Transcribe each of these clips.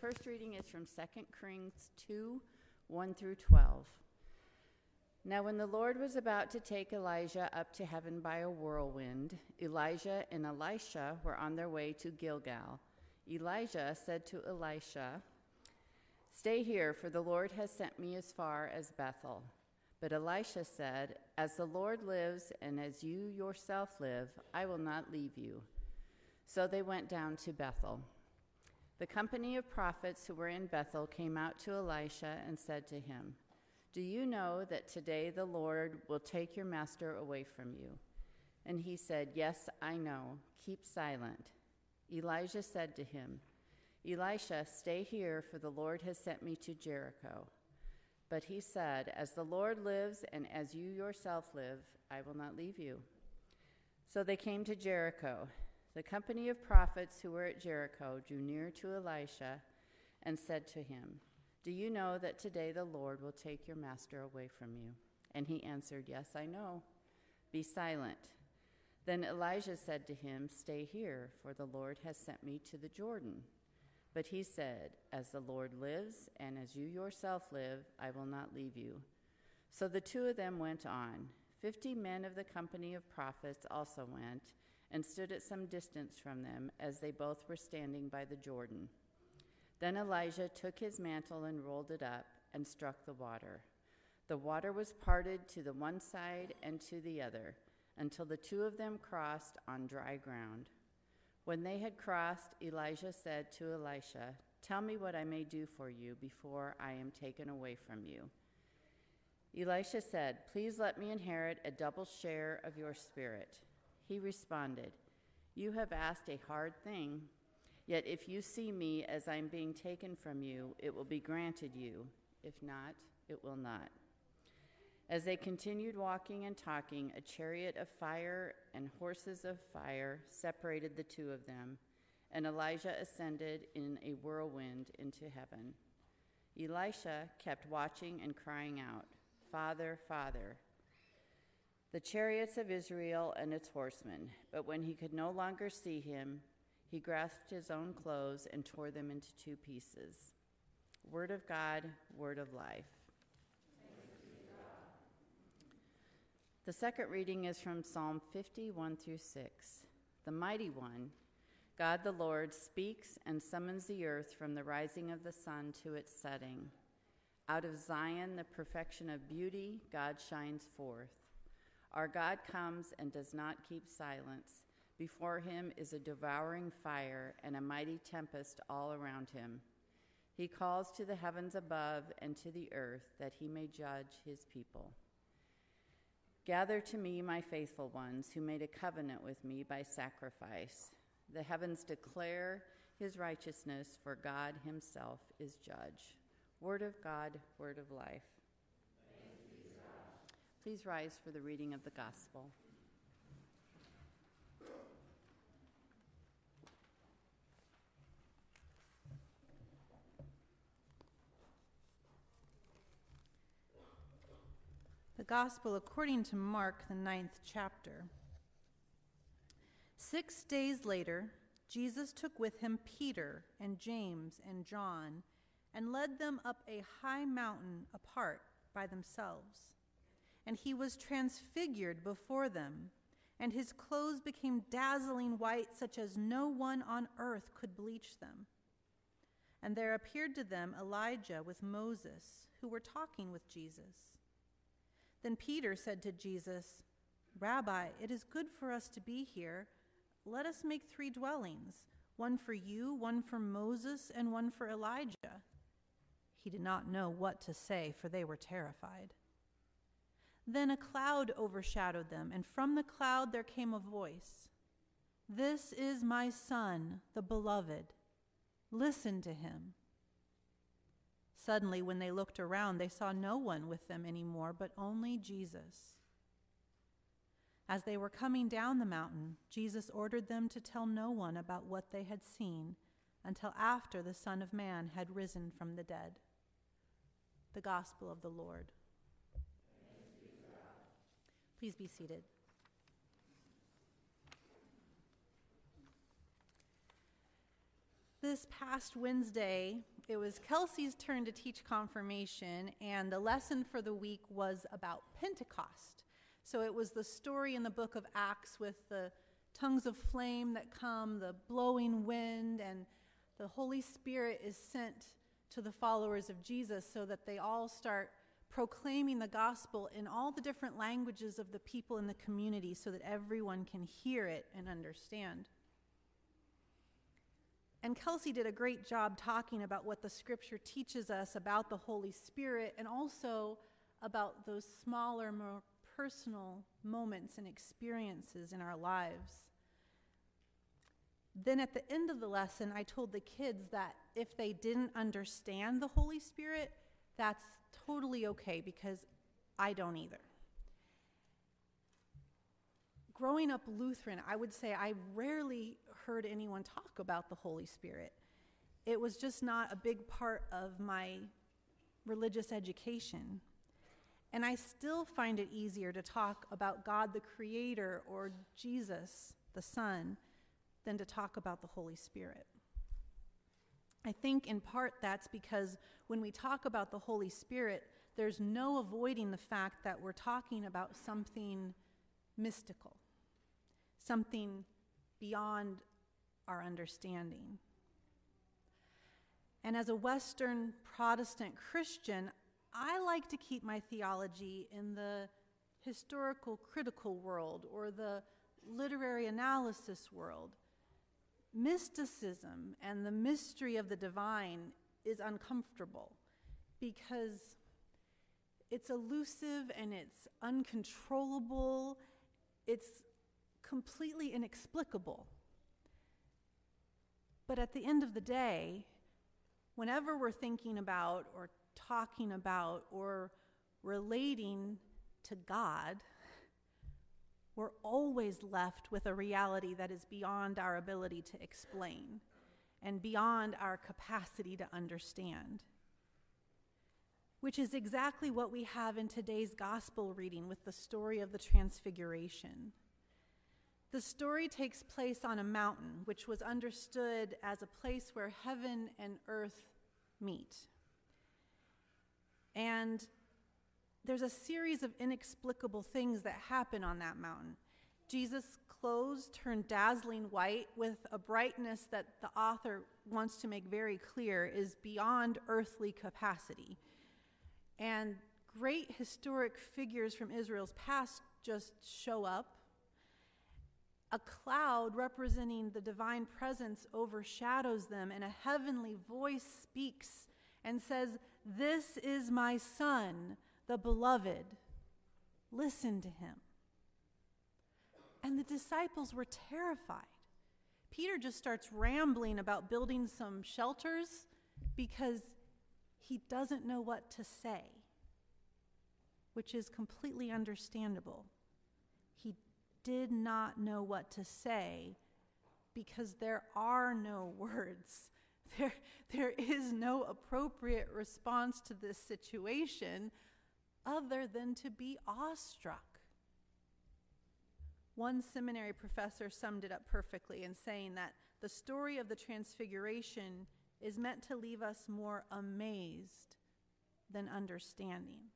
first reading is from 2 Kings 2, 1 through 12. Now when the Lord was about to take Elijah up to heaven by a whirlwind, Elijah and Elisha were on their way to Gilgal. Elijah said to Elisha, "Stay here, for the Lord has sent me as far as Bethel." But Elisha said, "As the Lord lives and as you yourself live, I will not leave you." So they went down to Bethel. The company of prophets who were in Bethel came out to Elisha and said to him, "Do you know that today the Lord will take your master away from you?" And he said, "Yes, I know. Keep silent." Elijah said to him, "Elisha, stay here, for the Lord has sent me to Jericho." But he said, "As the Lord lives and as you yourself live, I will not leave you." So they came to Jericho. The company of prophets who were at Jericho drew near to Elisha and said to him, "Do you know that today the Lord will take your master away from you?" And he answered, "Yes, I know. Be silent." Then Elijah said to him, "Stay here, for the Lord has sent me to the Jordan." But he said, "As the Lord lives, and as you yourself live, I will not leave you." So the two of them went on. 50 men of the company of prophets also went, and stood at some distance from them, as they both were standing by the Jordan. Then Elijah took his mantle and rolled it up, and struck the water. The water was parted to the one side and to the other, until the two of them crossed on dry ground. When they had crossed, Elijah said to Elisha, "Tell me what I may do for you before I am taken away from you." Elisha said, "Please let me inherit a double share of your spirit." He responded, "You have asked a hard thing. Yet if you see me as I am being taken from you, it will be granted you. If not, it will not." As they continued walking and talking, a chariot of fire and horses of fire separated the two of them, and Elijah ascended in a whirlwind into heaven. Elisha kept watching and crying out, "Father, Father, the chariots of Israel and its horsemen." But when he could no longer see him, he grasped his own clothes and tore them into two pieces. Word of God, word of life. The second reading is from Psalm 51 through 6. The mighty one, God the Lord, speaks and summons the earth from the rising of the sun to its setting. Out of Zion, the perfection of beauty, God shines forth. Our God comes and does not keep silence. Before him is a devouring fire and a mighty tempest all around him. He calls to the heavens above and to the earth that he may judge his people. Gather to me, my faithful ones, who made a covenant with me by sacrifice. The heavens declare his righteousness, for God himself is judge. Word of God, word of life. Please rise for the reading of the gospel. The Gospel according to Mark, the 9th chapter. 6 days later, Jesus took with him Peter and James and John and led them up a high mountain apart by themselves. And he was transfigured before them, and his clothes became dazzling white, such as no one on earth could bleach them. And there appeared to them Elijah with Moses, who were talking with Jesus. Then Peter said to Jesus, "Rabbi, it is good for us to be here. Let us make 3 dwellings, one for you, one for Moses, and one for Elijah." He did not know what to say, for they were terrified. Then a cloud overshadowed them, and from the cloud there came a voice, "This is my son, the beloved. Listen to him." Suddenly, when they looked around, they saw no one with them anymore, but only Jesus. As they were coming down the mountain, Jesus ordered them to tell no one about what they had seen until after the Son of Man had risen from the dead. The Gospel of the Lord. Please be seated. This past Wednesday, it was Kelsey's turn to teach confirmation, and the lesson for the week was about Pentecost. So it was the story in the book of Acts with the tongues of flame that come, the blowing wind, and the Holy Spirit is sent to the followers of Jesus so that they all start proclaiming the gospel in all the different languages of the people in the community so that everyone can hear it and understand. And Kelsey did a great job talking about what the scripture teaches us about the Holy Spirit and also about those smaller, more personal moments and experiences in our lives. Then at the end of the lesson, I told the kids that if they didn't understand the Holy Spirit, that's totally okay because I don't either. Growing up Lutheran, I would say I rarely heard anyone talk about the Holy Spirit. It was just not a big part of my religious education. And I still find it easier to talk about God the Creator or Jesus the Son than to talk about the Holy Spirit. I think in part that's because when we talk about the Holy Spirit, there's no avoiding the fact that we're talking about something mystical, something beyond our understanding. And as a Western Protestant Christian, I like to keep my theology in the historical critical world or the literary analysis world. Mysticism and the mystery of the divine is uncomfortable because it's elusive and it's uncontrollable. It's completely inexplicable. But at the end of the day, whenever we're thinking about or talking about or relating to God, we're always left with a reality that is beyond our ability to explain and beyond our capacity to understand, which is exactly what we have in today's gospel reading with the story of the Transfiguration. The story takes place on a mountain, which was understood as a place where heaven and earth meet. And there's a series of inexplicable things that happen on that mountain. Jesus' clothes turn dazzling white with a brightness that the author wants to make very clear is beyond earthly capacity. And great historic figures from Israel's past just show up. A cloud representing the divine presence overshadows them, and a heavenly voice speaks and says, "This is my son, the beloved. Listen to him." And the disciples were terrified. Peter just starts rambling about building some shelters because he doesn't know what to say, which is completely understandable. He did not know what to say because there are no words. There is no appropriate response to this situation other than to be awestruck. One seminary professor summed it up perfectly in saying that the story of the Transfiguration is meant to leave us more amazed than understanding.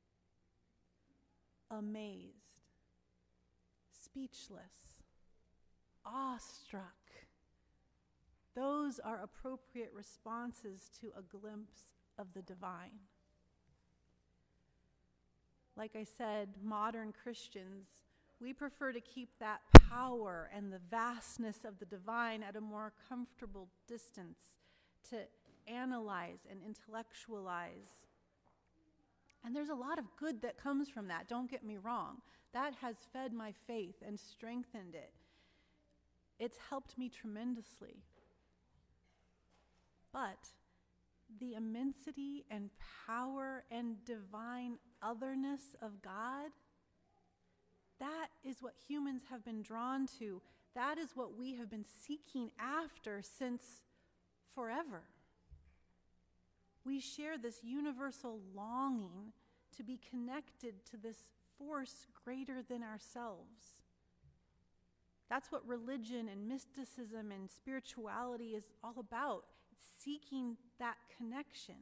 Amazed, speechless, awestruck. Those are appropriate responses to a glimpse of the divine. Like I said, modern Christians, we prefer to keep that power and the vastness of the divine at a more comfortable distance, to analyze and intellectualize. And there's a lot of good that comes from that, don't get me wrong. That has fed my faith and strengthened it. It's helped me tremendously. But the immensity and power and divine otherness of God, that is what humans have been drawn to. That is what we have been seeking after since forever. We share this universal longing to be connected to this force greater than ourselves. That's what religion and mysticism and spirituality is all about. seeking that connection.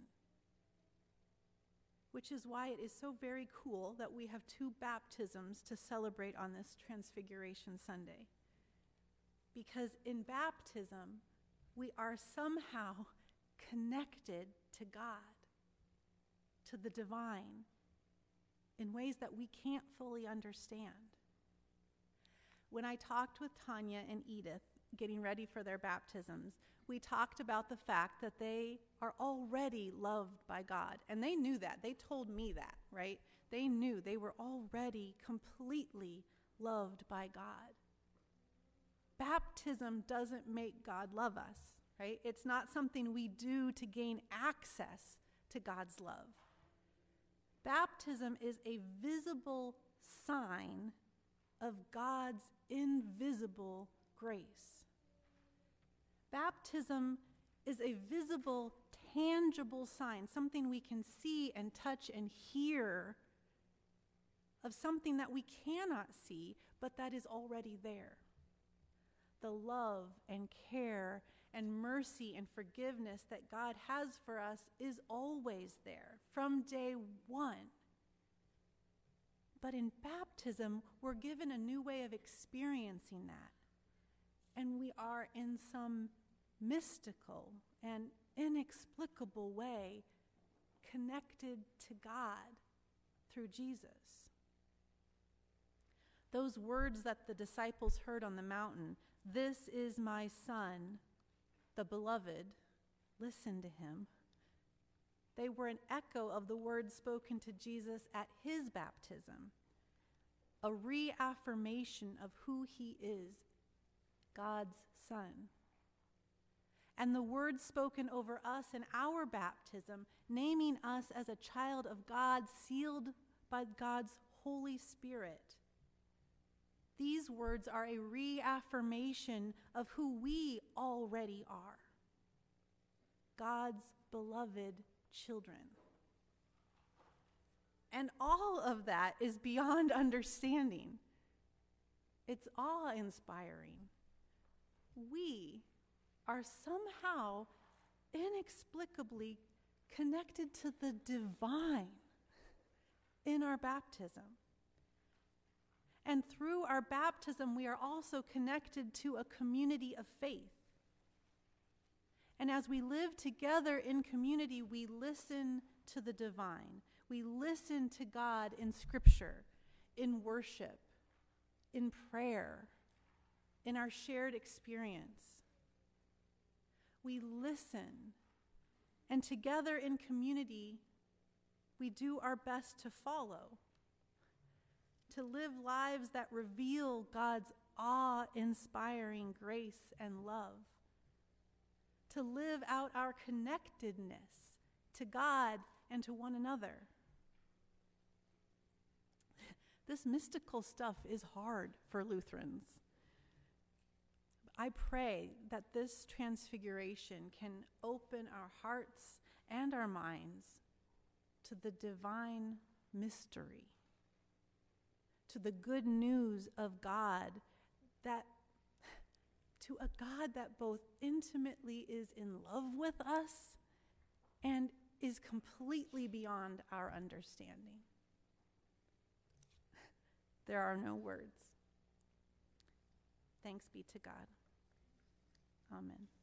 Which is why it is so very cool that we have 2 baptisms to celebrate on this Transfiguration Sunday. Because in baptism, we are somehow connected to God, to the divine, in ways that we can't fully understand. When I talked with Tanya and Edith, getting ready for their baptisms, we talked about the fact that they are already loved by God. And they knew that. They told me that, right? They knew they were already completely loved by God. Baptism doesn't make God love us, right? It's not something we do to gain access to God's love. Baptism is a visible sign of God's invisible grace. Baptism is a visible, tangible sign, something we can see and touch and hear, of something that we cannot see, but that is already there. The love and care and mercy and forgiveness that God has for us is always there from day one. But in baptism, we're given a new way of experiencing that. And we are in some mystical and inexplicable way connected to God through Jesus. Those words that the disciples heard on the mountain, "This is my Son, the beloved, listen to him," they were an echo of the words spoken to Jesus at his baptism, a reaffirmation of who he is, God's Son. And the words spoken over us in our baptism, naming us as a child of God, sealed by God's Holy Spirit. These words are a reaffirmation of who we already are, God's beloved children. And all of that is beyond understanding. It's awe-inspiring. We are somehow inexplicably connected to the divine in our baptism. And through our baptism, we are also connected to a community of faith. And as we live together in community, we listen to the divine. We listen to God in Scripture, in worship, in prayer, in our shared experience. We listen, and together in community, we do our best to follow, to live lives that reveal God's awe-inspiring grace and love, to live out our connectedness to God and to one another. This mystical stuff is hard for Lutherans. I pray that this transfiguration can open our hearts and our minds to the divine mystery, to the good news of God, to a God that both intimately is in love with us and is completely beyond our understanding. There are no words. Thanks be to God. Amen.